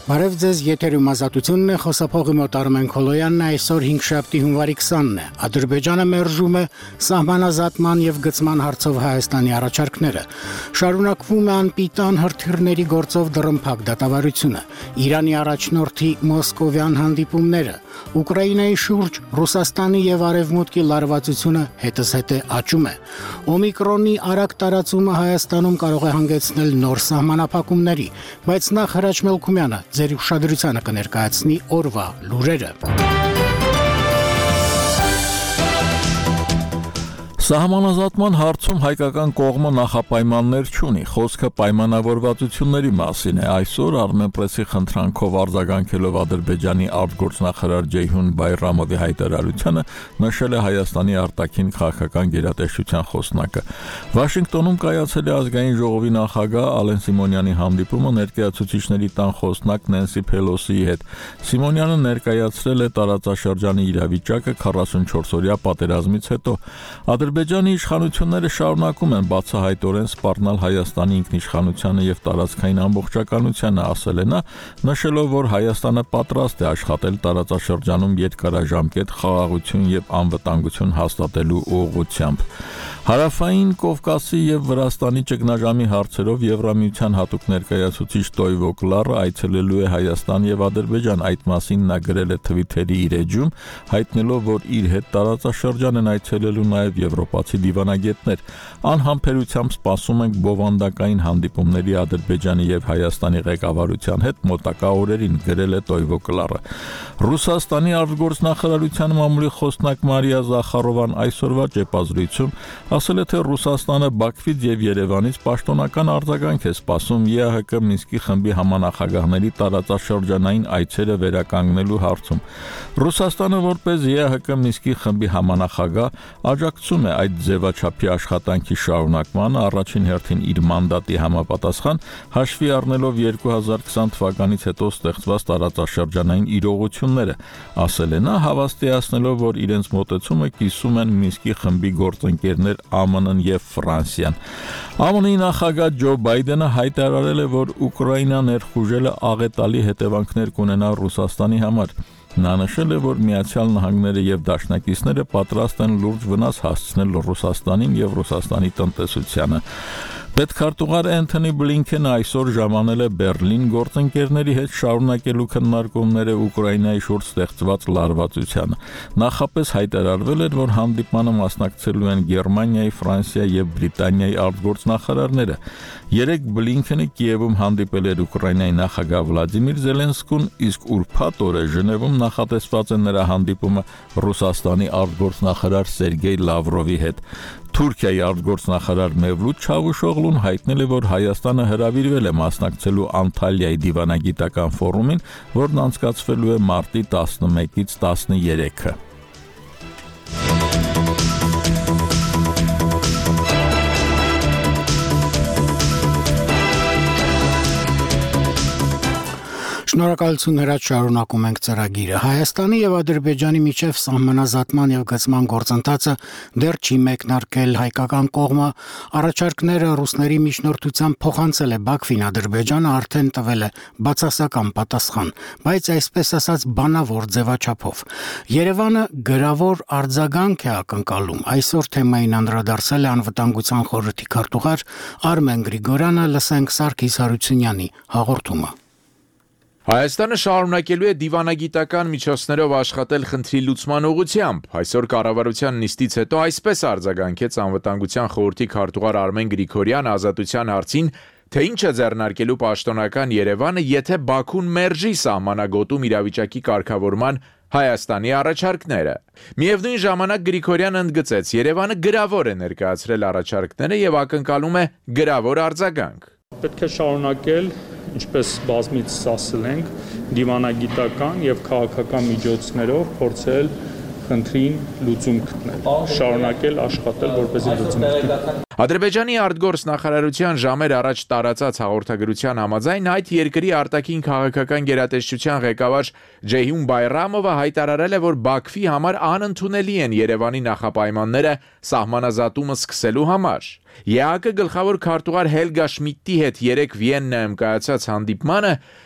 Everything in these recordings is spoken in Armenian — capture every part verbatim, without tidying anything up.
Բարև ձեզ, եթերում ազատությունն է, խոսափողի մոտ Արմեն Քոլոյանն է, այսօր հինգշաբթի հունվարի քսանն է։ Ադրբեջանը մերժում է սահմանազատման եւ գծման հարցով Հայաստանի առաջարկները։ Շարունակվում է անպիտան հրթիռների գործով դռնփակ դատավարությունը։ Իրանի առաջնորդի մոսկովյան հանդիպումները, Ուկրաինայի շուրջ Ռուսաստանի եւ Արևմուտքի լարվածությունը հետզհետե աճում է։ Օմիկրոնի արագ տարածումը Հայաստանում կարող է հանգեցնել նոր սահմանափակումների, բայց նախ Հրաչ Մելքումյանը ձեր ուշադրությանը կներկայացնի օրվա լուրերը։ Սահմանազատման հարցում հայկական կողմը նախապայմաններ չունի, խոսքը պայմանավորվածությունների մասին է։ Այսօր Armenpress-ի խնդրանքով արձագանքելով Ադրբեջանի արտգործնախարար Ջեյհուն Բայրամովի հայտարարությանը, նշել է Հայաստանի արտաքին քաղաքական գերատեսչության խոսնակը։ Վաշինգտոնում կայացել է ազգային ժողովի նախագահ Ալեն Սիմոնյանի հանդիպումը ներկայացուցիչների տան խոսնակ Նենսի Փելոսիի հետ։ Սիմոնյանը ներկայացրել է տարածաշրջանի իրավիճակը քառասունչորս-օրյա պատերազմից հետո։ Ադրբեջանի իշխանությունները շարունակում են բացահայտորեն սպառնալ Հայաստանի ինքնիշխանությանը եւ տարածքային ամբողջականությանը, ասել է նա, նշելով, որ Հայաստանը պատրաստ է աշխատել տարածաշրջանում երկարաժամկետ խաղաղություն եւ անվտանգություն հաստատելու ուղղությամբ։ Հարավային Կովկասի եւ Վրաստանի ճգնաժամի հարցերով Եվրամիության հատուկ ներկայացուցիչ Տոյվո Կլարը այցելելու է Հայաստան եւ Ադրբեջան, այդ մասին նա գրել է Թվիթերի իր էջում, հայտնելով, որ իր հետ տարածաշրջան են այցելելու նաեւ եվրոպացի դիվանագետներ։ Անհամբերությամբ սպասում ենք բովանդակային հանդիպումների Ադրբեջանի եւ Հայաստանի ղեկավարության հետ մոտակա օրերին, գրել է Տոյվո Կլարը։ Ռուսաստանի արտգործնախարարության մամուլի խոսնակ Մարիա Զախարովան այսօրվա ճեպազրույցում ասել է, թե Ռուսաստանը Բաքվից եւ Երևանից պաշտոնական արձագանք է սպասում ԵԱՀԿ Մինսկի խմբի համանախագահների տարածաշրջանային այցերը վերականգնելու հարցում։ Ռուսաստանը որպես ԵԱՀԿ Մինսկի խմբի համանախագահ աջակցում է այդ ձևաչափի աշխատանքի շարունակմանը, առաջին հերթին իր մանդատի համապատասխան, հաշվի առնելով երկու հազար քսան թվականից հետո ստեղծված տարածաշրջանային իրողությունները, ասել է նա, հավաստիացնելով, որ իրենց մոտեցումը կիսում են Մինսկի խմբի գործընկերներ ԱՄՆ-ն եւ Ֆրանսիան։ ԱՄՆ-ի նախագահ Ջո Բայդենը հայտարարել է, որ Ուկրաինա ներխուժելը աղետալի հետևանքներ կունենա Ռուսաստանի համար։ Նա նշել է, որ Միացյալ Նահանգները եւ դաշնակիցները պատրաստ են լուրջ վնաս հասցնել Ռուսաստանին եւ Ռուսաստանի տնտեսությանը։ Պետքարտուղար Էնթոնի Բլինքենը այսօր ժամանել է Բերլին գործընկերների հետ շարունակելու քննարկումները Ուկրաինայի շուրջ ստեղծված լարվածությանը։ Նախապես հայտարարվել էր, որ հանդիպմանը մասնակցելու են Գերմանիայի, Ֆրանսիայի եւ Բրիտանիայի արտգործնախարարները։ Երեկ Բլինքենը Կիևում հանդիպել էր Ուկրաինայի նախագահ Վլադիմիր Զելենսկուն, իսկ ուրբաթ օրը Ժնևում նախատեսված է նրա հանդիպումը Ռուսաստանի արտգործնախարար Սերգեյ Լավրովի հետ։ Թուրքիայի արտգործնախարար Մևլութ Չավուշօղլուն հայտնել է, որ Հայաստանը հրավիրվել է մասնակցելու Անտալիայի դիվանագիտական ֆորումին, որն անցկացվելու է մարտի տասնմեկից տասներեքը։ Շնորհակալություն Հրաչ, շարունակում ենք ծրագիրը։ Հայաստանի եւ Ադրբեջանի միջև սահմանազատման եւ գծման գործընթացը դեռ չի մեկնարկել։ Հայկական կողմը առաջարկները ռուսների միջնորդությամբ փոխանցել է Բաքվին, Ադրբեջանը արդեն տվել է բացասական պատասխան, բայց այսպես ասած բանավոր ձևաչափով։ Երևանը գրավոր արձագանք է ակնկալում։ Այսօր թեմային անդրադարձել է անվտանգության խորհրդի քարտուղար Արմեն Գրիգորյանը, լսենք Սարգիս Հարությունյանի հաղորդումը։ Հայաստանը շարունակելու է դիվանագիտական միջոցներով աշխատել խնդրի լուծման ուղղությամբ։ Այսօր կառավարության նիստից հետո այսպես արձագանքեց անվտանգության խորհրդի քարտուղար Արմեն Գրիգորյանը ազատության հարցին, թե ինչ է ձեռնարկելու պաշտոնական Երևանը, եթե Բաքուն մերժի սահմանագոտում իրավիճակի կարգավորման Հայաստանի առաջարկները։ Միևնույն ժամանակ Գրիգորյանը ընդգծեց, Երևանը գրավոր է ներկայացրել առաջարկները եւ ակնկալում է գրավոր արձագանք։ Պետք է շարունակել, ինչպես բազմից ասել ենք, դիվանագիտական եւ քաղաքական միջոցներով փորձել խնդրին լուծում գտնել, շարունակել աշխատել, որպեսզի լուծում գտնի։ Ադրբեջանի արտգործնախարարության ժամեր առաջ տարածած հաղորդագրության համաձայն այդ երկրի արտաքին քաղաքական գերատեսչության ղեկավար Ջեյհուն Բայրամովը հայտարարել է, որ Բաքվի համար անընդունելի են Երևանի նախապայմանները սահմանազատումը սկսելու համար։ ԵԱՀԿ գլխավոր քարտուղար Հելգա Շմիդտի հետ երեկ Վիեննայում կայացած հանդիպմանը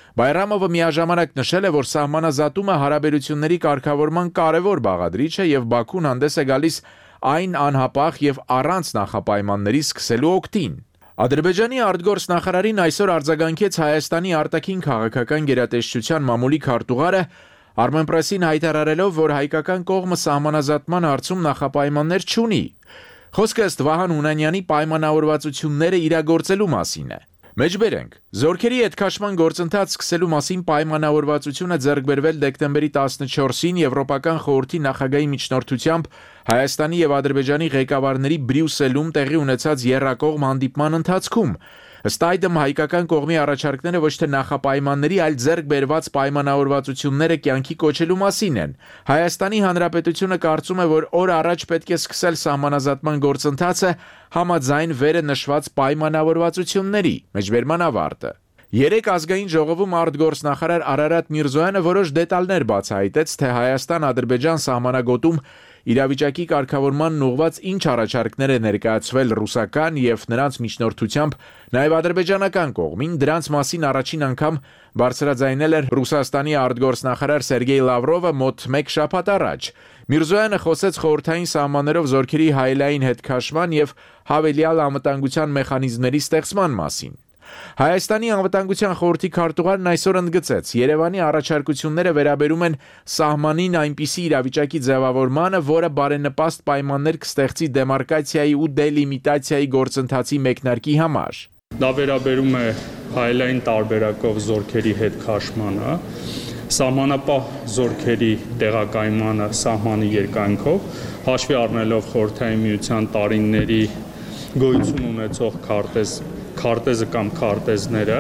Բայրամովը միաժամանակ նշել է, որ սահմանազատումը հարաբերությունների կարգավորման կարևոր բաղադրիչ է եւ Բաքուն հանդես է գալիս այն անհապաղ եւ առանց նախապայմանների սկսելու օգտին։ Ադրբեջանի արտգործնախարարին այսօր արձագանքեց Հայաստանի արտաքին քաղաքական գերատեսչության մամուլի քարտուղարը Armenpress-ին հայտարարելով, որ հայկական կողմը սահմանազատման հարցում նախապայմաններ չունի։ Խոսքը ըստ Վահան Հունանյանի պայմանավորվածությունները իրագործելու մասին է։ Մեջբերենք, զորքերի հետքաշման գործընթաց սկսելու մասին պայմանավորվածությունը ձեռք բերվել դեկտեմբերի տասնչորսին Եվրոպական խորհրդի նախագահի միջնորդությամբ Հայաստանի եւ Ադրբեջանի ղեկավարների Բրյուսելում տեղի ունեցած եռակողմ հանդիպման ընթացքում։ Ըստ այդմ հայկական կողմի առաջարկները ոչ թե նախապայմանների, այլ ձեռք բերված պայմանավորվածությունները կյանքի կոչելու մասին են։ Հայաստանի Հանրապետությունը կարծում է, որ օր առաջ պետք է սկսել սահմանազատման գործընթացը համաձայն վերը նշված պայմանավորվածությունների։ Մեջբերման ավարտը։ Երեք ազգային ժողովում արտգործնախարար Արարատ Միրզոյանը որոշ դետալներ բացահայտեց, թե Հայաստան-Ադրբեջան սահմանագոտում իրավիճակի կարգավորման ուղղված ինչ առաջարկներ է ներկայացվել ռուսական եւ նրանց միջնորդությամբ նաեւ ադրբեջանական կողմին, դրանց մասին առաջին անգամ բարձրաձայնել էր Ռուսաստանի արտգործնախարար Սերգեյ Լավրովը մոտ մեկ շաբաթ առաջ։ Միրզոյանը խոսեց խորհրդային սահմաններով զորքերի հայելային հետքաշման եւ հավելյալ անվտանգության մեխանիզմների ստեղծման մասին։ Հայաստանի անվտանգության խորհրդի քարտուղարն այսօր ընդգծեց. Երևանի առաջարկությունները վերաբերում են սահմանին այնպիսի իրավիճակի ձևավորմանը, որը բարենպաստ պայմաններ կստեղծի դեմարկացիայի ու դելիմիտացիայի գործընթացի մեկնարկի համար։ Դա վերաբերում է հայելային տարբերակով զորքերի հետքաշմանը, սահմանապահ զորքերի տեղակայմանը սահմանի երկայնքով, հաշվի առնելով խորհրդային միության տարիների գոյություն ունեցող քարտեզ քարտեզը կամ քարտեզները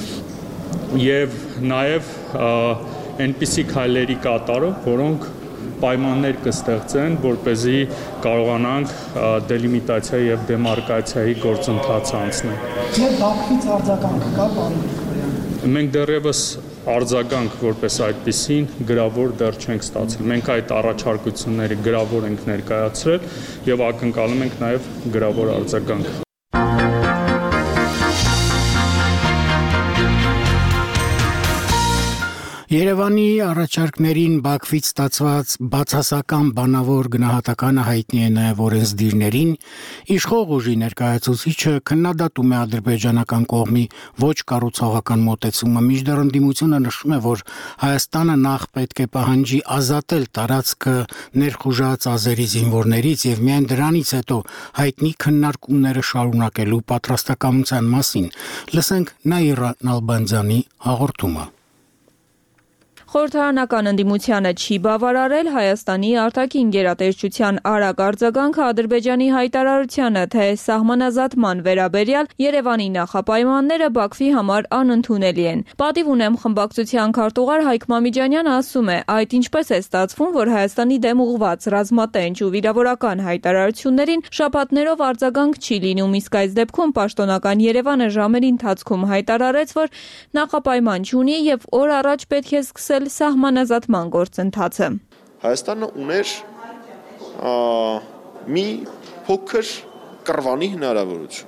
եւ նաեւ այնպիսի քայլերի կատարով, որոնք պայմաններ կստեղծեն, որպեսզի կարողանանք դելիմիտացիայի եւ դեմարկացիայի գործընթաց անցնել։ Ձեր Բաքվից արձագանք կա, պարոն Միրզոյան։ Մենք դեռևս արձագանք որպես այդպիսին գրավոր դեռ չենք ստացել։ Մենք այդ առաջարկությունները գրավոր ենք ներկայացրել եւ ակնկալում ենք նաեւ գրավոր արձագանք։ Երևանի առաջարկներին Բաքվից ստացված բացասական բանավոր գնահատականը հայտնի է նաև օրենսդիրներին, իշխող ուժի ներկայացուցիչը քննադատում է ադրբեջանական կողմի ոչ կառուցողական մոտեցումը, մինչդեռ ընդդիմությունը նշում է, որ Հայաստանը նախ պետք է պահանջի ազատել տարածքը ներխուժած ազերի զինվորներից եւ միայն դրանից հետո հայտնի քննարկումները շարունակելու պատրաստակամության մասին։ Լսենք Նաիրա Նալբանդյանի հաղորդումը։ Խորհրդարանական ընդդիմությանը չի բավարարել Հայաստանի արտաքին գերատեսչության արագ արձագանքը Ադրբեջանի հայտարարությանը, թե սահմանազատման վերաբերյալ Երևանի նախապայմանները Բաքվի համար անընդունելի են։ Պատիվ ունեմ խմբակցության քարտուղար Հայկ Մամիջանյանը ասում է, այդ ինչպես է ստացվում, որ Հայաստանի դեմ ուղղված ռազմատենչ ու վիրավորական հայտարարություններին շաբաթներով արձագանք չի լինում, իսկ այս դեպքում պաշտոնական Երևանը ժամերի ընթացքում հայտարարեց, որ նախապայման չունի եւ օր առաջ պետք է սկսել սահմանազատման գործընթացը։ Հայաստանը ուներ մի փոքր կռվանի հնարավորություն։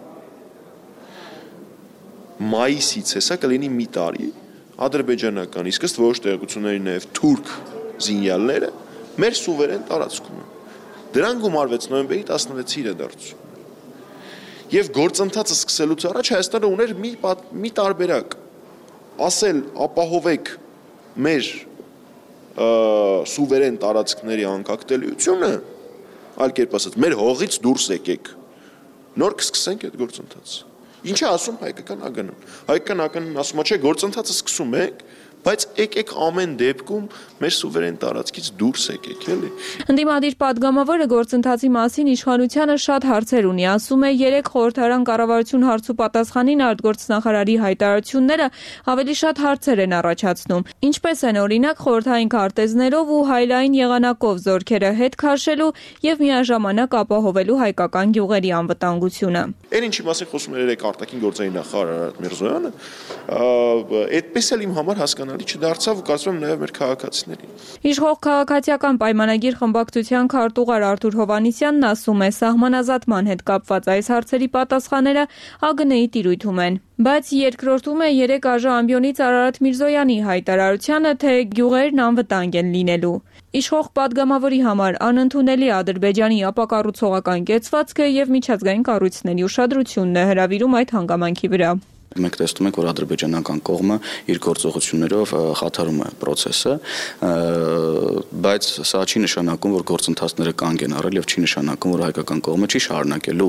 Մայիսից հեսա կլինի մի տարի ադրբեջանական, իսկ ըստ որոշ տեղեկությունների նաև թուրք զինյալները մեր սուվերեն տարածքում են։ Դրան գումարվեց նոյեմբերի տասնվեցի իրադարձություն։ Եվ գործընթացը սկսելուց առաջ Հայաստանը ուներ մի, մի տարբերակ, ասել ապահովեք մեր սուվերեն տարածքների անկախտելիությունը, այլ կերպ ասած, մեր հողից դուրս եկեք, նոր կսկսենք այդ գործընթացը։ Ինչ է ասում հայկական ԱԳՆ-ն։ Հայկական ԱԳՆ-ն ասում է, չէ, գործընթացը սկսում ենք, բայց եկեք ամեն դեպքում մեր սուվերեն տարածքից դուրս եկեք, էլի։ Ընդդիմադիր падգամավորը գործընթացի մասին իշխանությանը շատ հարցեր ունի, ասում է, երեք խորհրդարան կառավարություն հարցու պատասխանին արտգործնախարարի հայտարարությունները ավելի շատ հարցեր են առաջացնում։ Ինչպես են օրինակ խորհրդային քարտեզներով ու հայլային եղանակով զորքերը հետ քաշելու եւ միաժամանակ ապահովելու հայկական գյուղերի անվտանգությունը։ Այն ինչի մասին խոսում էր երեք արտաքին գործերի նախարար Արարատ Միրզոյանը, այդպես էլ իմ համար հասկանալի չդարձավ ու կարծում եմ նաև մեր քաղաքացիներին։ Իշխող քաղաքացիական պայմանագիր խմբակցության քարտուղար Արթուր Հովհաննիսյանն ասում է, սահմանազատման հետ կապված այս հարցերի պատասխանները ԱԳՆ-ի տիրույթում են։ Բայց երկրորդում է երեք ԱԺ-ամբիոնից Արարատ Միրզոյանի հայտարարությանը, թե գյուղերն անվտանգ են լինելու։ Իշխող պատգամավորի համար անընդունելի Ադրբեջանի ապակառուցողական կեցվածքը եւ միջազգային կառույցների ուշադրությունն է հրավիրում այդ հանգամանքի վրա։ Մենք տեսնում ենք, որ ադրբեջանական կողմը իր գործողություններով խաթարում է process-ը, բայց սա չի նշանակում, որ գործընթացները կանգ են առել եւ չի նշանակում, որ հայկական կողմը չի շարունակելու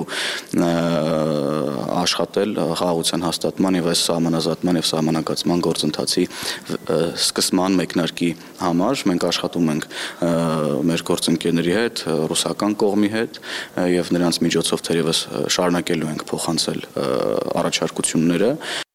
աշխատել խաղաղության հաստատման եւ այս սահմանազատման եւ սահմանակացման գործընթացի սկսման մեկնարկի համար։ Մենք աշխատում ենք մեր գործընկերների հետ, ռուսական կողմի հետ եւ նրանց միջոցով թերևս շարունակելու ենք փոխանցել առաջարկությունները։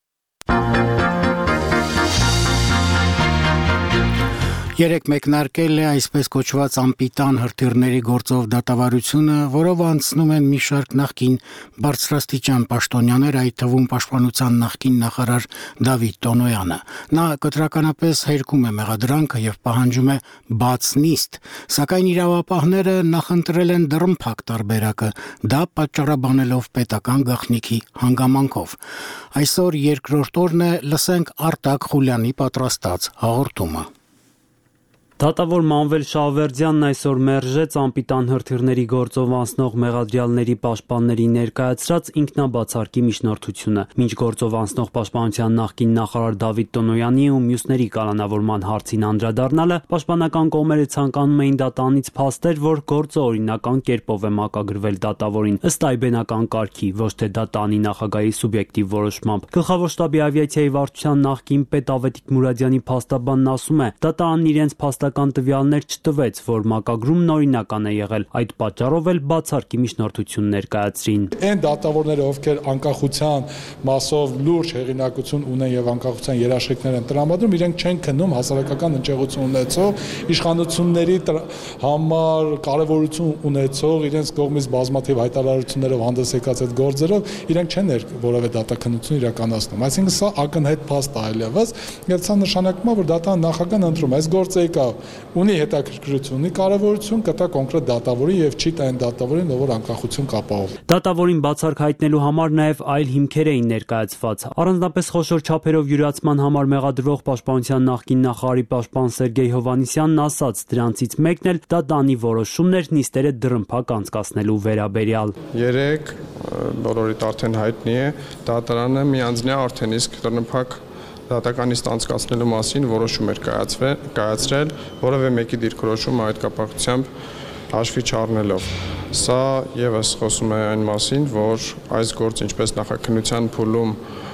Երեք մեկնարկել է այսպես կոչված անպիտան հրթիռների գործով դատավարությունը, որով անցնում են մի շարք նախկին բարձրաստիճան պաշտոնյաներ, այդ թվում պաշտպանության նախկին նախարար Դավիթ Տոնոյանը։ Նա կտրականապես հերքում է մեղադրանքը եւ պահանջում է բաց նիստ, սակայն իրավապահները նախընտրել են դռնփակ տարբերակը, դա պատճառաբանելով պետական գաղտնիքի հանգամանքով։ Այսօր երկրորդ օրն է, լսենք Արտակ Խուլյանի պատրաստած հաղորդումը։ Դատավոր Մանվել Շահվերդյանն այսօր մերժեց անպիտան հրթիռների գործով անցնող մեղադրյալների պաշտպանների ներկայացրած ինքնաբացարկի միջնորդությունը։ Մինչ գործով անցնող պաշտպանության նախկին նախարար Դավիթ Տոնոյանի ու մյուսների կալանավորման հարցին անդրադառնալը, պաշտպանական կողմերը ցանկանում էին դատանից փաստեր, որ գործը օրինական կերպով է մակագրվել դատավորին, ըստ այբենական կարգի, ոչ թե դատանի նախագահի սուբյեկտիվ որոշմամբ։ Գլխավոր շտաբի ավիացիայի վարչության նախկին պետ Ավետիք Մուրադյանի փաստաբանն ասում է, դատարանն իրենց փաստական տվյալներ չտվեց, որ մակագրումն օրինական է եղել, այդ պատճառով էլ բացարկի միջնորդություն ներկայացրին։ Այն դատավորները, ովքեր անկախության մասով լուրջ հեղինակություն ունեն եւ անկախության երաշխիքներ են տրամադրում, իրենք չեն քննում հասարակական հնչեղություն ունեցող, իշխանությունների համար կարևորություն ունեցող, իրենց կողմից բազմաթիվ հայտարարություններով հանդես եկած այդ գործերով, իրենք չեն որևէ դատաքննություն իրականացնում։ Այսինքն սա ակնհայտ փաստ է այլևս, եւ սա նշանակում է, որ դատարան նախագահն ընտրում է այս գործը եկա ունի հետաքրքրություն, ունի կարևորություն, կտա կոնկրետ դատավորի եւ չի տա այն դատավորին, ով որ անկախություն կապահով։ Դատավորին բացարկ հայտնելու համար նաեւ այլ հիմքեր էին ներկայացված։ Առանձնապես խոշոր չափերով յուրացման համար մեղադրվող պաշտպանության նախկին նախարարի պաշտպան Սերգեյ Հովհաննիսյանն ասաց, դրանցից մեկն էլ դատանի որոշումն էր նիստերը դռնփակ անցկացնելու վերաբերյալ։ Երեք բոլորիդ արդեն հայտնի է, դատարանը միանձնյա արդեն իսկ դռնփակ դատական նիստ անցկացնելու մասին որոշում էր կայացրել, որևէ մեկի դիրքորոշումը այդ կապակցությամբ հաշվի չառնելով։ Սա եւս խոսում է այն մասին, որ այս գործը ինչպես նախաքննության փուլում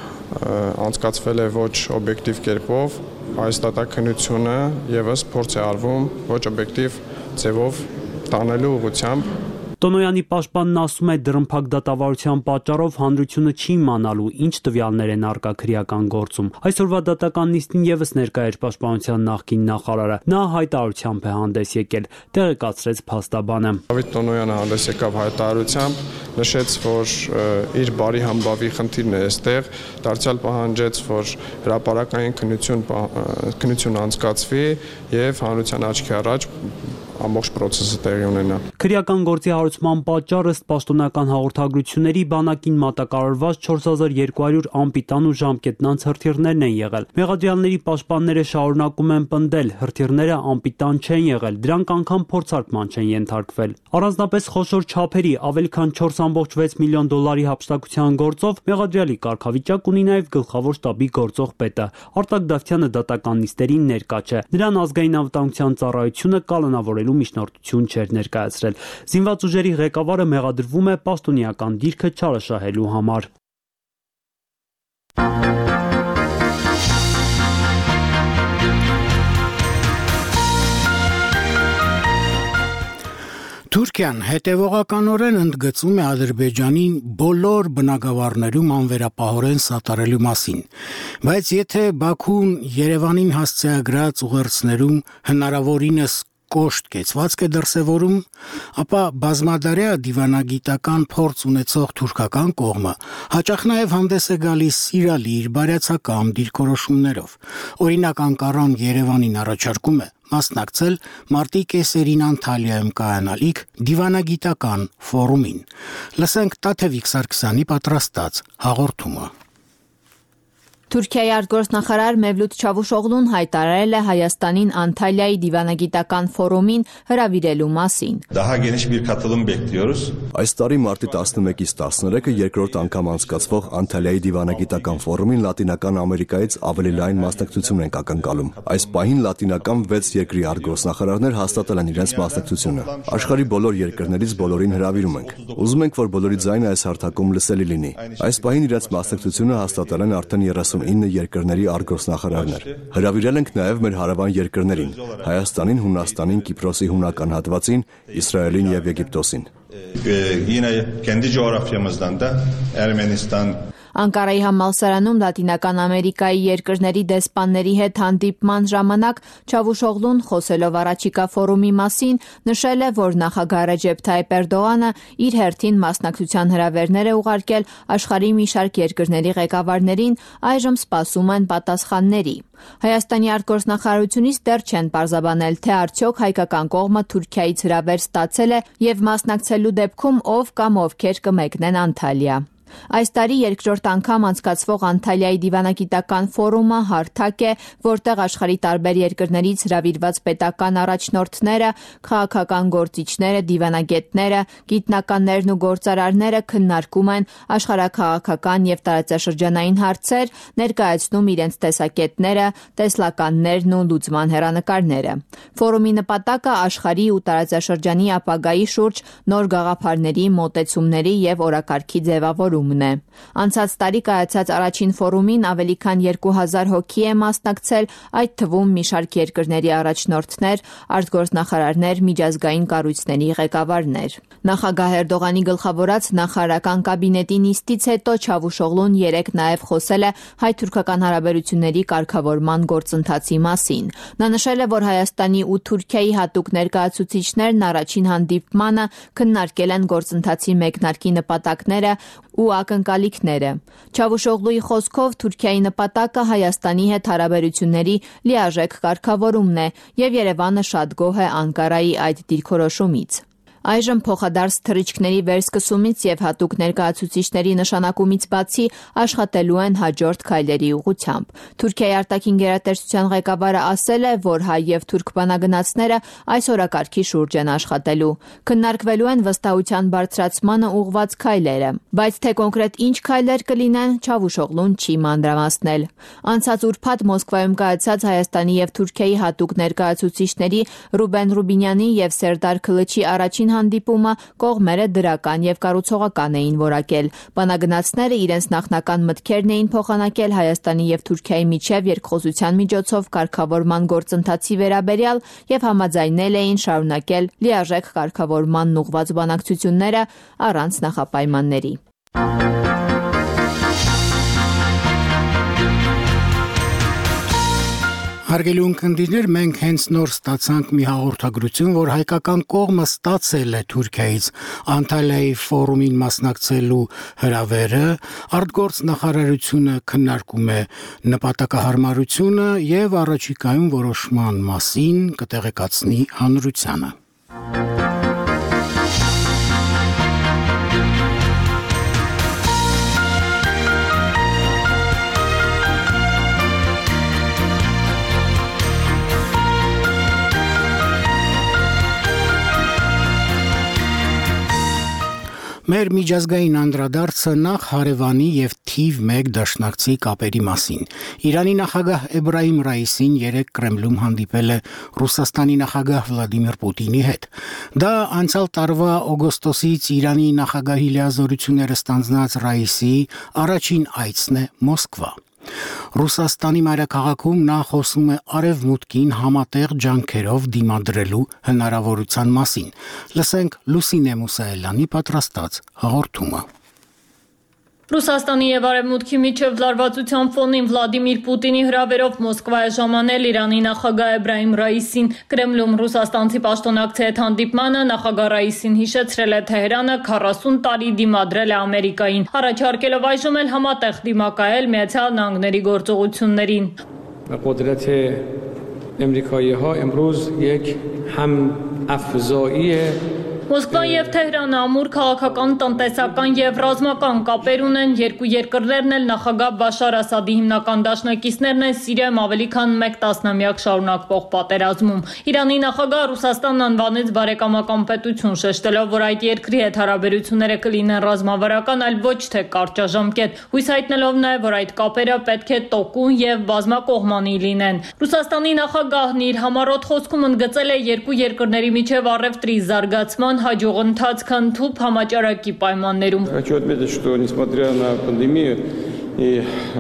անցկացվել է ոչ օբյեկտիվ կերպով, այս դատաքննությունը եւս փորձ է արվում ոչ օբյեկտիվ ձևով տանելու ուղղությամբ։ Տոնոյանի պաշտպանն ասում է, դռնփակ դատավարության պատճառով հանրությունը չի իմանալու, ինչ տվյալներ են առկա քրեական գործում։ Այսօրվա դատական նիստին եւս ներկա էր պաշտպանության նախկին նախարարը։ Նա հայտարարությամբ է հանդես եկել, տեղեկացրեց փաստաբանը։ Դավիթ Տոնոյանը հանդես եկավ հայտարարությամբ, նշեց, որ իր բարի համբավի խնդիրն է այստեղ, դարձյալ պահանջեց, որ հրապարակային քննություն քննություն անցկացվի եւ հանրության աչքի առաջ ամբողջ process-ը տեղի ունենա։ Քրեական գործի հարուցման պատճառ ըստ պաշտոնական հաղորդագրությունների բանակին մատակարարված չորս հազար երկու հարյուր անպիտան ու ժամկետնանց հրթիռներն են եղել։ Մեղադրյալների պաշտպանները շարունակում են պնդել, հրթիռները անպիտան չեն եղել, դրանք անգամ փորձարկման չեն ենթարկվել։ Առանձնապես խոշոր չափերի ավելի քան չորս կόμma վեց միլիոն դոլարի հափշտակության գործով մեղադրյալի կարգավիճակ ունի նաև գլխավոր շտաբի գործող պետը։ Արտակ Դավթյանը դատական նիստերին ներկա չէ։ Նրան ազգային անվտանգության ծառայությունը կալանավորել միջնորդություն չէր ներկայացրել։ Զինված ուժերի ղեկավարը մեղադրվում է պաշտոնեական դիրքը չարաշահելու համար։ Թուրքիան հետևողականորեն ընդգծում է Ադրբեջանին բոլոր բնագավառներում անվերապահորեն սատարելու մասին, բայց եթե Բաքուն Երևանին հասցեագրած ուղերձներում հնարավորինս կոշտ կեցվածք է դրսևորում, ապա բազմադարյա դիվանագիտական փորձ ունեցող թուրքական կողմը հաճախ նաև հանդես է գալիս սիրալի իր բարյացակամ դիրքորոշումներով։ Օրինակ Անկարան Երևանին առաջարկում է մասնակցել մարտի կեսերին Անտալիայում կայանալիք դիվանագիտական ֆորումին։ Լսենք Տաթևիկ Սարգսյանի պատրաստած հաղորդումը։ Թուրքիայի արտգործնախարար Մևլութ Չավուշօղլուն հայտարարել է Հայաստանին Անտալիայի դիվանագիտական ֆորումին հրավիրելու մասին։ Այս տարի մարտի տասնմեկից տասներեքը երկրորդ անգամ անցկացվող Անտալիայի դիվանագիտական ֆորումին Լատինական Ամերիկայից ավելի լայն մասնակցություն ենք ակնկալում։ Այս պահին լատինական վեց երկրի արտգործնախարարներ հաստատել են իրենց մասնակցությունը։ Աշխարհի բոլոր երկրներից բոլորին հրավիրում ենք։ Ուզում ենք, որ բոլորի ձայնը այս հարթակում լսելի լինի։ Այս պահին իրենց մասնակցությունը հաստատել են արդեն երեսունինը երկրների արտգործնախարարներ։ Հրավիրել ենք նաև մեր հարևան երկրներին՝ Հայաստանին, Հունաստանին, Կիպրոսի հունական հատվածին, Իսրայելին եւ Եգիպտոսին։ Անկարայի համալսարանում Լատինական Ամերիկայի երկրների դեսպանների հետ հանդիպման ժամանակ Չավուշօղլուն խոսելով առաջիկա ֆորումի մասին նշել է, որ նախագահ Ռեջեփ Թայիփ Էրդողանը իր հերթին մասնակցության հրավերներ է ուղարկել աշխարհի մի շարք երկրների ղեկավարներին, այժմ սպասում են պատասխանների։ Հայաստանի արտգործնախարարությունից դեռ չեն պարզաբանել, թե արդյոք հայկական կողմը Թուրքիայից հրավեր ստացել է եւ մասնակցելու դեպքում ով կամ ովքեր կմեկնեն Անտալիա։ Այս տարի երկրորդ անգամ անցկացվող Անտալիայի դիվանագիտական ֆորումը հարթակ է, որտեղ աշխարհի տարբեր երկրներից հրավիրված պետական առաջնորդները, քաղաքական գործիչները, դիվանագետները, գիտնականներն ու գործարարները քննարկում են աշխարհաքաղաքական եւ տարածաշրջանային հարցեր, ներկայացնում իրենց տեսակետները, տեսլականներն ու լուծման հեռանկարները։ Ֆորումի նպատակը աշխարհի ու տարածաշրջանի ապագայի շուրջ նոր գաղափարների, մոտեցումների եւ օրակարգի ձևավորում։ Անցած տարի կայացած առաջին ֆորումին ավելի քան երկու հազար հոգի է մասնակցել, այդ թվում մի շարք երկրների առաջնորդներ, արտգործնախարարներ, միջազգային կառույցների ղեկավարներ։ Նախագահ Էրդողանի գլխավորած նախարարական կաբինետի նիստից հետո Չավուշօղլուն երեկ նաև խոսել է հայ-թուրքական հարաբերությունների կարգավորման գործընթացի մասին։ Նա նշել է, որ Հայաստանի ու Թուրքիայի հատուկ ներկայացուցիչներն առաջին հանդիպմանը քննարկել են գործընթացի մեկնարկի նպատակները ու ակնկալիքները։ Չավուշօղլուի խոսքով Թուրքիայի նպատակը Հայաստանի հետ հարաբերությունների լիարժեք կարգավորումն է եւ Երևանը շատ գոհ է Անկարայի այդ դիրքորոշումից։ Այժմ փոխադարձ թռիչքների վերսկսումից եւ հատուկ ներկայացուցիչների նշանակումից բացի աշխատելու են հաջորդ քայլերի ուղղությամբ։ Թուրքիայի արտաքին գերատեսչության ղեկավարը ասել է, որ հայ եւ թուրք բանագնացները այս օրակարգի շուրջ են աշխատելու։ Քննարկվելու են վստահության բարձրացմանը ուղղված քայլերը, բայց թե կոնկրետ ինչ քայլեր կլինեն, Չավուշօղլուն չի մանրամասնել։ Անցած ուրբաթ Մոսկվայում կայացած Հայաստանի եւ Թուրքիայի հատուկ ներկայացուցիչների Ռուբեն Ռուբինյանի եւ Սերդար Քլիչի առաջին հանդիպումը կողմերը դրական եւ կառուցողական էին որակել։ Բանագնացները իրենց նախնական մտքերն էին փոխանակել Հայաստանի եւ Թուրքիայի միջև երկխոսության միջոցով կարգավորման գործընթացի վերաբերյալ եւ համաձայնել էին շարունակել լիարժեք կարգավորման ուղղված բանակցությունները առանց նախապայմանների։ Հարգելի ունկնդիրներ, մենք հենց նոր ստացանք մի հաղորդագրություն, որ հայկական կողմը ստացել է Թուրքիայից Անտալիայի ֆորումին մասնակցելու հրավերը, արտգործնախարարությունը քննարկում է նպատակահարմարությունը եւ առաջիկայում որոշման մասին կտեղեկացնի հանրությանը։ Մեր միջազգային անդրադարձը նախ հարևանի եւ թիվ մեկ դաշնակցի կապերի մասին։ Իրանի նախագահ Էբրահիմ Ռայիսին երեկ Կրեմլում հանդիպել է Ռուսաստանի նախագահ Վլադիմիր Պուտինի հետ։ Դա անցյալ տարվա օգոստոսից Իրանի նախագահի լիազորությունները ստանձնած Ռայիսի առաջին այցն է Մոսկվա։ Ռուսաստանի մայրաքաղաքում նա խոսում է արևմուտքին համատեղ ջանքերով դիմադրելու հնարավորության մասին։ Լսենք Լուսինե Մուսայելյանի պատրաստած հաղորդումը։ Ռուսաստանի եւ Արևմուտքի միջև լարվածության ֆոնին Վլադիմիր Պուտինի հրավերով Մոսկվա է ժամանել Իրանի նախագահ Էբրահիմ Ռայիսին։ Կրեմլում ռուսաստանցի պաշտոնակցի հետ հանդիպմանը նախագահ Ռայիսին հիշեցրել է Թեհրանը քառասուն տարի դիմադրել է Ամերիկային, առաջարկելով այժմ էլ համատեղ դիմակայել Միացյալ Նահանգների գործողություններին։ قدرت امریکایی ها امروز یک هم افزایی Մոսկվան եւ Թեհրանը ամուր քաղաքական, տնտեսական եւ ռազմական կապեր ունեն, երկու երկրներն էլ նախագահ Բաշար Ասադի հիմնական դաշնակիցներն են Սիրիայում ավելի քան մեկ տասնամյակ շարունակվող պատերազմում։ Իրանի նախագահը Ռուսաստանն անվանեց բարեկամական պետություն, շեշտելով, որ այդ երկրի հետ հարաբերությունները կլինեն ռազմավարական, այլ ոչ թե կարճաժամկետ, հույս հայտնելով նաեւ, որ այդ կապերը պետք է տոկուն եւ բազմակողմանի լինեն։ Ռուսաստանի նախագահն իր համառոտ խոսքում ընդգծել է երկու երկրների միջև առևտրի զարգացման հաջող ընթացքը ընդհանուր համաճարակի պայմաններում։ Хочу отметить, что несмотря на пандемию и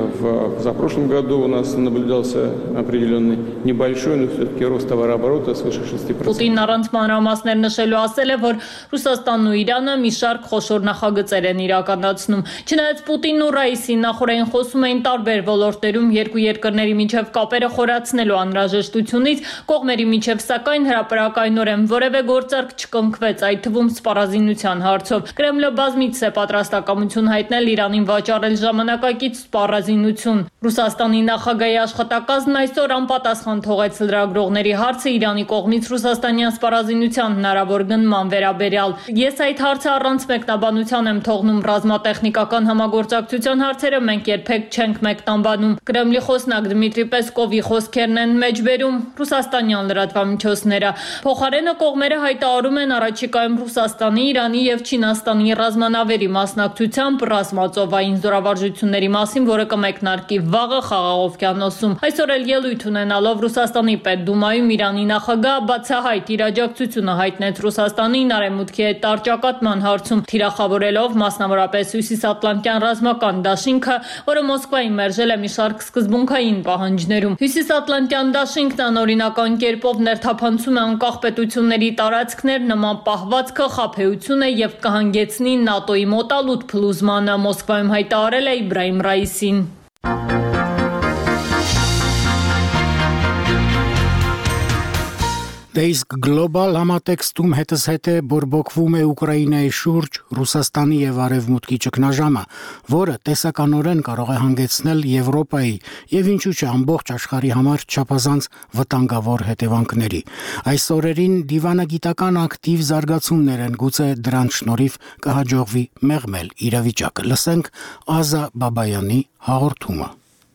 в позапрошлом году у нас наблюдался определенный небольшой, но все-таки рост товарооборота свыше шести процентов. Պուտինն առանց մանրամասներ նշելու ասել է, որ Ռուսաստանն ու Իրանը մի շարք խոշոր նախագծեր են իրականացնում։ Չնայած Պուտինն ու Ռաիսին նախորդին խոսում էին տարբեր ոլորտերում երկու երկրների միջև կապերը խորացնելու անհրաժեշտությունից, կողմերի միջև սակայն հրապարակայնորեն որևէ գործարք չկնքվեց, այդ թվում սպառազինության հարցով։ Կրեմլը բազմիցս է պատրաստակամություն հայտնել Իրանին վաճառել ժամանակակից սպառազինություն։ Ռուսաստանի նախագահի աշխատակազմն այսօր անպատասխան թողեց լրագրողների հարցը Իրանի կողմից ռուսաստանյան սպառազինության հնարավոր գնման վերաբերյալ։ Ես այդ հարցը առանց մեկնաբանության եմ թողնում, ռազմատեխնիկական համագործակցության հարցերը մենք երբեք չենք մեկնաբանում։ Կրեմլի խոսնակ Դմիտրի Պեսկովի խոսքերն են մեջբերում ռուսաստանյան լրատվամիջոցները։ Փոխարենը կողմերը հայտարարում են առաջիկայում Ռուսաստանի, Իրանի եւ Չինաստանի ռազմանավերի մասնակցությամբ ռազմածովային զորավարժությունների մասին, որը կմեկնարկի վաղը Խաղաղ օվկիանոսում։ Այսօր էլ ելույթ ունենալով Ռուսաստանի պետդումայում Իրանի նախագահ բացահայտ իր աջակցությունը հայտնեց Ռուսաստանին արևմուտքի հետ առճակատման հարցում, թիրախավորելով մասնավորապես Հյուսիսատլանտյան ռազմական դաշինքը, որը Մոսկվային մերժել է մի շարք սկզբունքային պահանջներում։ Հյուսիսատլանտյան դաշինքն անօրինական կերպով ներթափանցում է անկախ պետությունների տարածքներ, նման պահվածքը խաբեություն է եւ կհանգեցնի ՆԱՏՕ-ի մոտալուտ փլուզմանը, Մոսկվայում հայտարարել է Իբրահիմ Ռաիսին։ Դե իսկ գլոբալ համատեքստում հետզհետե բորբոքվում է Ուկրաինայի շուրջ Ռուսաստանի եւ Արևմուտքի ճգնաժամը, որը տեսականորեն կարող է հանգեցնել Եվրոպայի եւ ինչու՞ չէ ամբողջ աշխարհի համար չափազանց վտանգավոր հետևանքների։ Այս օրերին դիվանագիտական ակտիվ զարգացումներ են, գուցե դրանց շնորհիվ կհաջողվի մեղմել իրավիճակը։ Լսենք Ազա Բաբայանի հաղորդումը։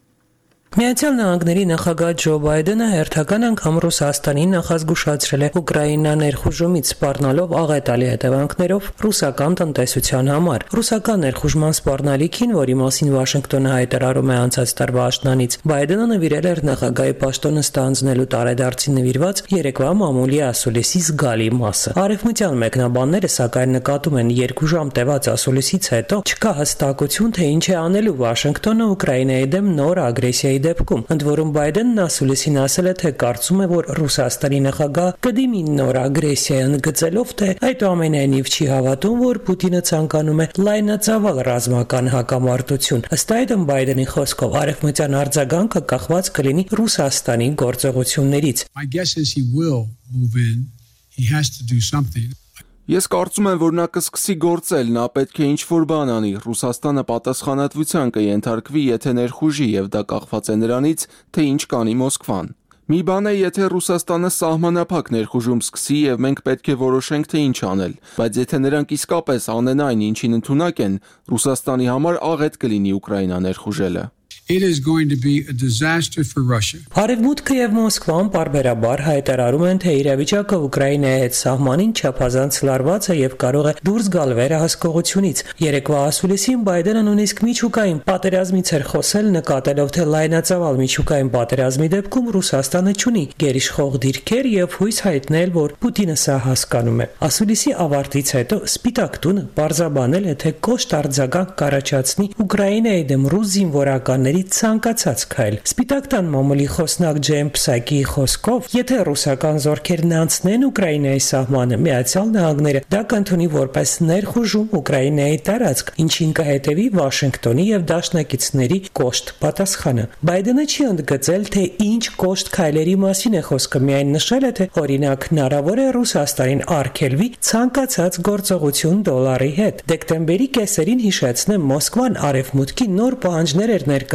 Միացյալ Նահանգների նախագահ Ջո Բայդենը հերթական անգամ Ռուսաստանին նախազգուշացրել է Ուկրաինա ներխուժումից սպառնալով աղետալի հետևանքներով ռուսական տնտեսության համար։ Ռուսական ներխուժման սպառնալիքին, որի մասին Վաշինգտոնը հայտարարում է անցած տարվա աշնանից, Բայդենը նվիրել էր նախագահի պաշտոնը ստանձնելու տարեդարձին նվիրված երեկվա մամուլի ասուլիսի զգալի մասը։ Արևմտյան մեկնաբանները սակայն նկատում են երկու ժամ տևած ասուլիսից հետո չկա հստակություն, թե ինչ է անելու Վաշինգտոնը Ուկրաինայի դեմ նոր ագրեսիայի դեպքում, ընդ որում Բայդենն ասուլիսին ասել է, թե կարծում է, որ Ռուսաստանի նախագահ կդիմի նոր ագրեսիա, ընդգծելով, թե այդուամենայնիվ չի հավատում, որ Պուտինը ցանկանում է լայնածավալ ռազմական հակամարտություն։ Ըստ այդմ Բայդենի խոսքով արևմտյան արձագանքը կախված կլինի Ռուսաստանի գործողություններից։ My guess is he will move in. He has to do something. Ես կարծում եմ, որ նա կսկսի գործել, նա պետք է ինչ-որ բան անի, Ռուսաստանը պատասխանատվության կենթարկվի, եթե ներխուժի եւ դա կախված է նրանից, թե ինչ կանի Մոսկվան։ Մի բան է, եթե Ռուսաստանը սահմանափակ ներխուժում սկսի եւ մենք պետք է որոշենք, թե ինչ անել, բայց եթե նրանք իսկապես անեն այն, ինչին ընդունակ են, Ռուսաստանի համար աղետ կլինի Ուկրաինա ներխուժելը։ It is going to be a disaster for Russia. Արևմուտքը եւ Մոսկվան բարբերաբար հայտարարում են, թե իրավիճակը Ուկրաինայի հետ սահմանին չափազանց լարված է եւ կարող է դուրս գալ վերահսկողությունից։ Երեկվա ասուլիսին Բայդենը նույնիսկ միջուկային պատերազմից էր խոսել, նկատելով, թե լայնածավալ միջուկային պատերազմի դեպքում Ռուսաստանը չունի գերիշխող դիրքեր եւ հույս հայտնել, որ Պուտինը սա հասկանում է։ Ասուլիսի ավարտից հետո Սպիտակ տունը բարձաբանել է, թե կոշտ արձագանք կառաջացնի Ուկրաինայի դեմ ռուս զինվորականների ցանկացած քայլ։ Սպիտակ տան մամուլի խոսնակ Ջեյմ Փսակիի խոսքով, եթե ռուսական զորքերն անցնեն Ուկրաինայի սահմանը, Միացյալ Նահանգները դա կընդունի որպես ներխուժում Ուկրաինայի տարածք, ինչին կհետևի Վաշինգտոնի եւ դաշնակիցների կոշտ պատասխանը։ Բայդենը չի ընդգծել, թե ինչ կոշտ քայլերի մասին է խոսքը, միայն նշել է, թե օրինակ հնարավոր է Ռուսաստանին արգելվի ցանկացած գործողություն դոլարի հետ։ Դեկտեմբերի կեսերին հիշեցնեմ, Մոսկվան արևմուտքի նոր պահանջներ էր ներկայացնում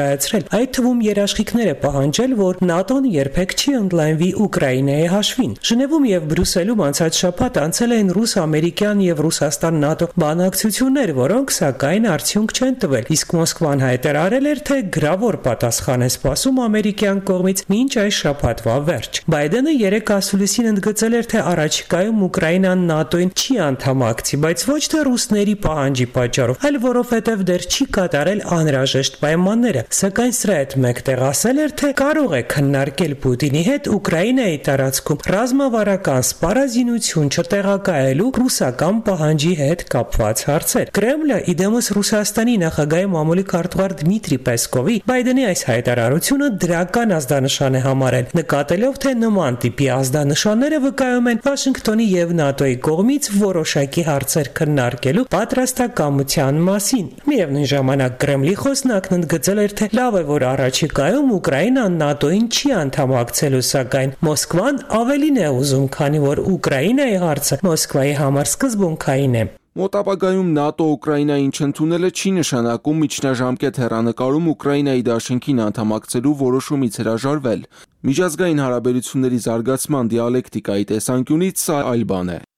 ներկայացրել, այդ թվում երաշխիքներ է պահանջել, որ ՆԱՏՕ-ն երբեք չի ընդլայնվի Ուկրաինայի հաշվին։ Ժնևում եւ Բրյուսելում անցած շաբաթ անցել էին ռուս-ամերիկյան եւ Ռուսաստան-ՆԱՏՕ բանակցություններ, որոնք սակայն արդյունք չեն տվել, իսկ Մոսկվան հայտարարել էր, թե գրավոր պատասխան է սպասում ամերիկյան կողմից մինչ այս շաբաթվա վերջ։ Բայդենը երեկ ասուլիսին ընդգծել էր, թե առաջիկայում Ուկրաինան ՆԱՏՕ-ին չի անդամակցի, բայց ոչ թե ռուսների պահանջի պատճառով, այլ որովհետև դեռ չի կատարել անհրաժեշտ պայմանները։ Սակայն սրա հետ մեկտեղ ասել էր, թե կարող է քննարկել Պուտինի հետ Ուկրաինայի տարածքում ռազմավարական սպառազինություն չտեղակայելու ռուսական պահանջի հետ կապված հարցեր։ Կրեմլը իդեմս Ռուսաստանի նախագահի մամուլի քարտուղար Դմիտրի Պեսկովի Բայդենի այս հայտարարությունը դրական ազդանշան է համարել, նկատելով, թե նման տիպի ազդանշանները վկայում են Վաշինգտոնի եւ ՆԱՏՕ-ի կողմից որոշակի հարցեր քննարկելու պատրաստակամության մասին։ Միևնույն ժամանակ Կրեմլի խոսնակն ընդգծել էր, թե լավ է, որ առաջիկայում Ուկրաինան ՆԱՏՕ-ին չի անդամակցելու, սակայն Մոսկվան ավելին է ուզում, քանի որ Ուկրաինայի հարցը Մոսկվայի համար սկզբունքային է։ Մոտ ապագայում ՆԱՏՕ Ուկրաինային չընդունելը չի նշանակում միջնաժամկետ հեռանկարում Ուկրաինայի դաշինքին անդամակցելու որոշումից հրաժարվել։ Միջազգային հարաբերությունների զարգացման դիալեկտիկայի տեսանկյունից սա այլ բան է։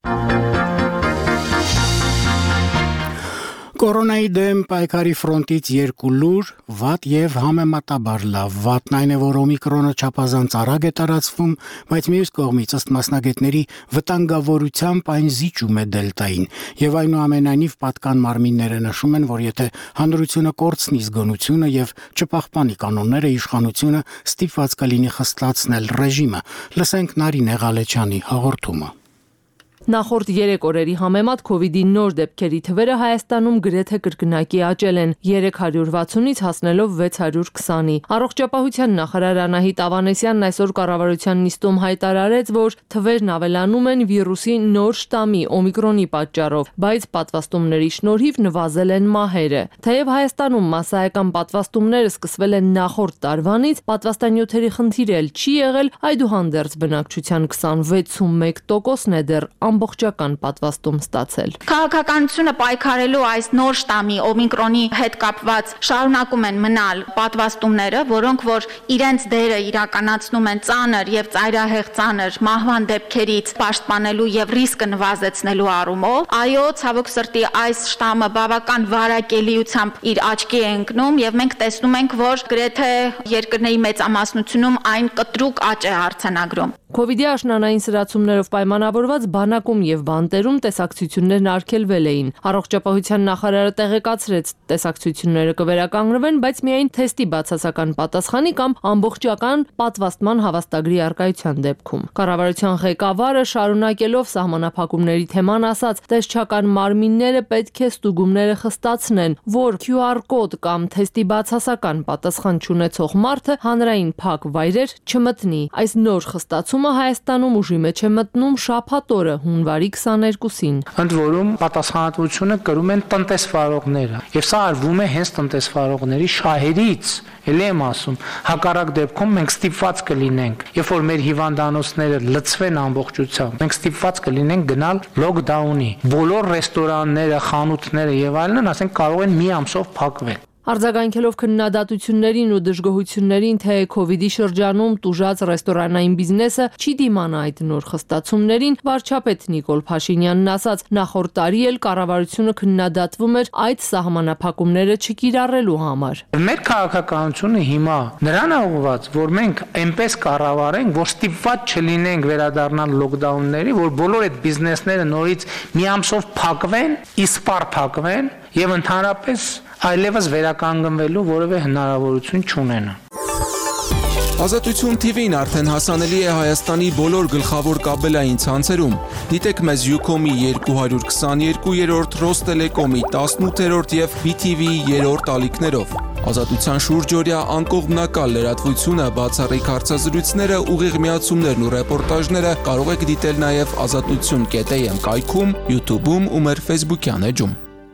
Կորոնայի դեմ պայքարի ֆրոնտից երկու լուր, վատ եւ համեմատաբար լավ։ Վատն այն է, որ օմիկրոնը չափազանց արագ է տարածվում, բայց մյուս կողմից ըստ մասնագետների վտանգավորությամբ այն զիջում է դելտային։ Եվ այնուամենայնիվ պատկան մարմինները նշում են, որ եթե հանրությունը կորցնի զգոնությունը եւ չպահպանի կանոնները, իշխանությունը ստիպված կլինի խստացնել ռեժիմը։ Լսենք Նարինե Ղալեչյանի հաղորդումը։ Նախորդ երեք օրերի համեմատ քովիդի նոր դեպքերի թվերը Հայաստանում գրեթե կրկնակի աճել են՝ երեք հարյուր վաթսունից հասնելով վեց հարյուր քսանի։ Առողջապահության նախարար Անահիտ Ավանեսյանն այսօր կառավարության նիստում հայտարարեց, որ թվերն ավելանում են վիրուսի նոր շտամի օմիկրոնի պատճառով, բայց պատվաստումների շնորհիվ նվազել են մահերը։ Թեև Հայաստանում մասսայական պատվաստումները սկսվել են նախորդ տարվանից, պատվաստանյութերի խնդիր էլ չի եղել, այդուհանդերձ բնակչության քսանվեցումեկ տոկոսն է դեռ ամբողջական պատվաստում ստացել։ Քաղաքականությունը պայքարելու այս նոր շտամի օմիկրոնի հետ կապված շարունակում են մնալ պատվաստումները, որոնք որ իրենց դերը իրականացնում են ծանր եւ ծայրահեղ ծանր մահվան դեպքերից պաշտպանելու եւ ռիսկը նվազեցնելու առումով։ Այո, ցավոք սրտի այս շտամը բավական վարակելիությամբ իր աչքի է ընկնում եւ մենք տեսնում ենք, որ գրեթե երկրների մեծամասնությունում այն կտրուկ աճ է արձանագրում։ Քովիդի աշնանային սրացումներով պայմանավորված բանակում եւ բանտերում տեսակցություններն արգելվել էին։ Առողջապահության նախարարը տեղեկացրեց, տեսակցությունները կվերականգնվեն, բայց միայն թեստի բացասական պատասխանի կամ ամբողջական պատվաստման հավաստագրի առկայության դեպքում։ Կառավարության ղեկավարը շարունակելով սահմանափակումների թեման ասաց, տեսչական մարմինները պետք է ստուգումները խստացնեն, որ քյու ար կոդ կամ թեստի բացասական պատասխան չունեցող մարդը հանրային փակ վայրեր չմտնի։ Այս նոր խստացումը Հայաստանում ուժի մեջ է մտնում շաբաթ օրը հունվարի քսաներկուսին։ Ընդ որում պատասխանատվությունը կրում են տնտեսվարողները, եւ սա արվում է հենց տնտեսվարողների շահերից։ Էլ եմ ասում, հակառակ դեպքում մենք ստիպված կլինենք, երբ որ մեր հիվանդանոցները լցվեն ամբողջությամբ, մենք ստիպված կլինենք գնալ լոկդաունի։ Բոլոր ռեստորանները, խանութները եւ այլն, ասենք, կարող են մի ամսով փակվել։ Արձագանքելով քննադատություններին ու դժգոհություններին, թե քովիդի շրջանում տուժած ռեստորանային բիզնեսը չի դիմանա այդ նոր խստացումներին, վարչապետ Նիկոլ Փաշինյանն ասաց, նախորդ տարի էլ կառավարությունը քննադատվում էր այդ սահմանափակումները չկիրառելու համար։ Մեր քաղաքականությունը հիմա նրան է ուղղված, որ մենք այնպես կառավարենք, որ ստիպված չլինենք վերադառնալ լոկդաունների, որ բոլոր այդ բիզնեսները նորից մի ամսով փակվեն, իսպառ փակվեն եւ ընդհանրապես այլևս վերականգնվելու որևէ հնարավորություն չունենա։ Ազատություն թիվին արդեն հասանելի է Հայաստանի բոլոր գլխավոր կաբելային ցանցերում։ Դիտեք մեզ Յուքոմի երկու քսաներկուերորդ, Ռոստելեկոմի տասնութերորդ եւ բի թի վիի երրորդ ալիքներով։ Ազատության շուրջօրյա անկողմնակալ լրատվությունը, բացառիկ հարցազրույցները, ուղիղ միացումներն ու ռեպորտաժները կարող եք դիտել նաեւ ազատություն կետ էյ էմ կայքում, YouTube-ում ու մեր Facebook-յան էջում։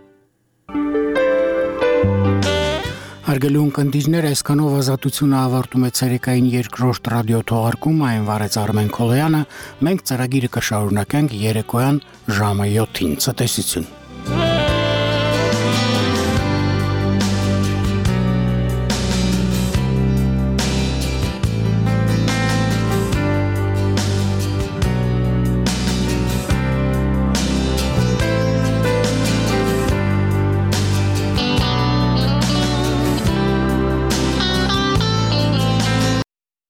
Հարգելի ունկնդիրներ, այսքանով ազատությունը ավարտում է ցերեկային երկրորդ ռադիո թողարկումը, այն վարեց Արմեն Քոլոյանը, մենք ծրագիրը կշարունակենք երեկոյան ժամը յոթին։ Ցտեսություն։